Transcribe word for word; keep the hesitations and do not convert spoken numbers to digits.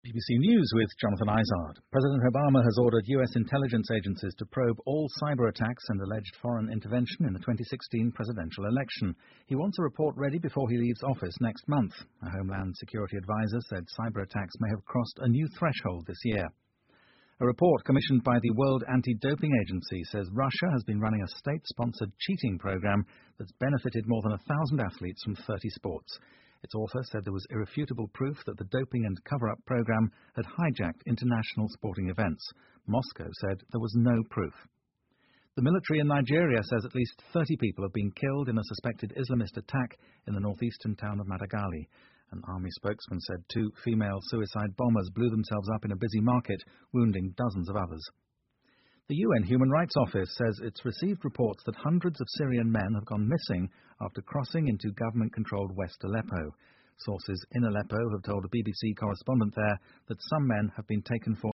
B B C News with Jonathan Izard. President Obama has ordered U S intelligence agencies to probe all cyber attacks and alleged foreign intervention in the twenty sixteen presidential election. He wants a report ready before he leaves office next month. A Homeland Security advisor said cyber attacks may have crossed a new threshold this year. A report commissioned by the World Anti-Doping Agency says Russia has been running a state-sponsored cheating program that's benefited more than a thousand athletes from thirty sports. Its author said there was irrefutable proof that the doping and cover-up program had hijacked international sporting events. Moscow said there was no proof. The military in Nigeria says at least thirty people have been killed in a suspected Islamist attack in the northeastern town of Madagali. An army spokesman said two female suicide bombers blew themselves up in a busy market, wounding dozens of others. The U N Human Rights Office says it's received reports that hundreds of Syrian men have gone missing after crossing into government-controlled West Aleppo. Sources in Aleppo have told a B B C correspondent there that some men have been taken for